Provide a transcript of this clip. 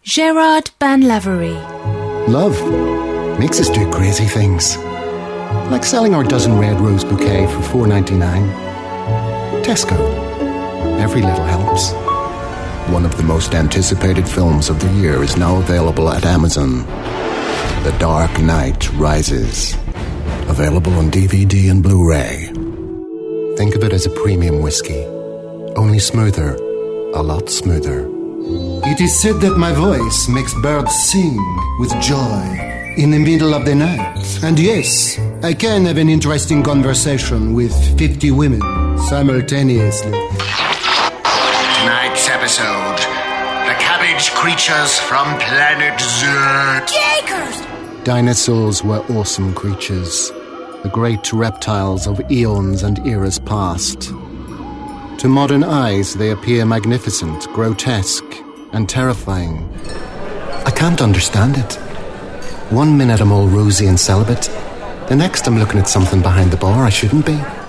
Gerard Banlavery. Love makes us do crazy things. Like selling our dozen red rose bouquet for $4.99. Tesco. Every little helps. One of the most anticipated films of the year is now available at Amazon. The Dark Knight Rises. Available on DVD and Blu-ray. Think of it as a premium whiskey. Only smoother. A lot smoother. It is said that my voice makes birds sing with joy in the middle of the night. And yes, I can have an interesting conversation with 50 women simultaneously. Tonight's episode, the cabbage creatures from planet Zerg. Jaegers! Dinosaurs were awesome creatures. The great reptiles of eons and eras past. To modern eyes, they appear magnificent, grotesque, and terrifying. I can't understand it. One minute I'm all rosy and celibate. The next I'm looking at something behind the bar I shouldn't be.